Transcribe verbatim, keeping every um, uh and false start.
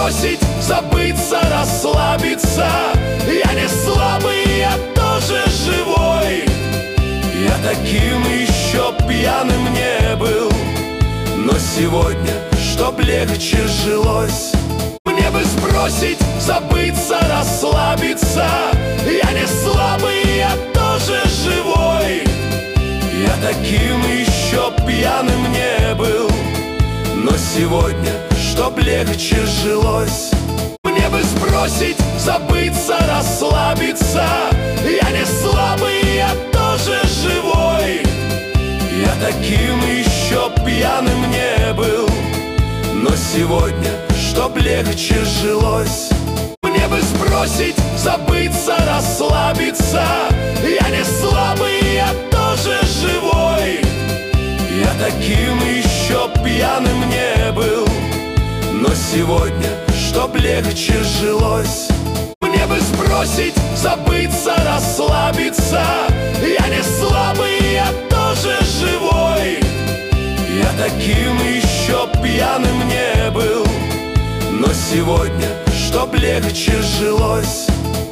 сбросить, забыться, расслабиться. Я не слабый, я тоже живой. Я таким еще пьяным не был, но сегодня, чтоб легче жилось, мне бы сбросить, забыться, расслабиться. Я не слабый, я тоже живой. Я таким еще пьяным не был, но сегодня, чтоб легче жилось, мне бы сбросить, забыться, расслабиться. Я не слабый, я тоже живой. Я таким еще пьяным не был, но сегодня, чтоб легче жилось, мне бы сбросить, забыться, расслабиться. Я не слабый, я тоже живой. Я таким еще пьяным не был, но сегодня, чтоб легче жилось, мне бы сбросить, забыться, расслабиться. Я не слабый, я тоже живой. Я таким еще пьяным не был, но сегодня, чтоб легче жилось,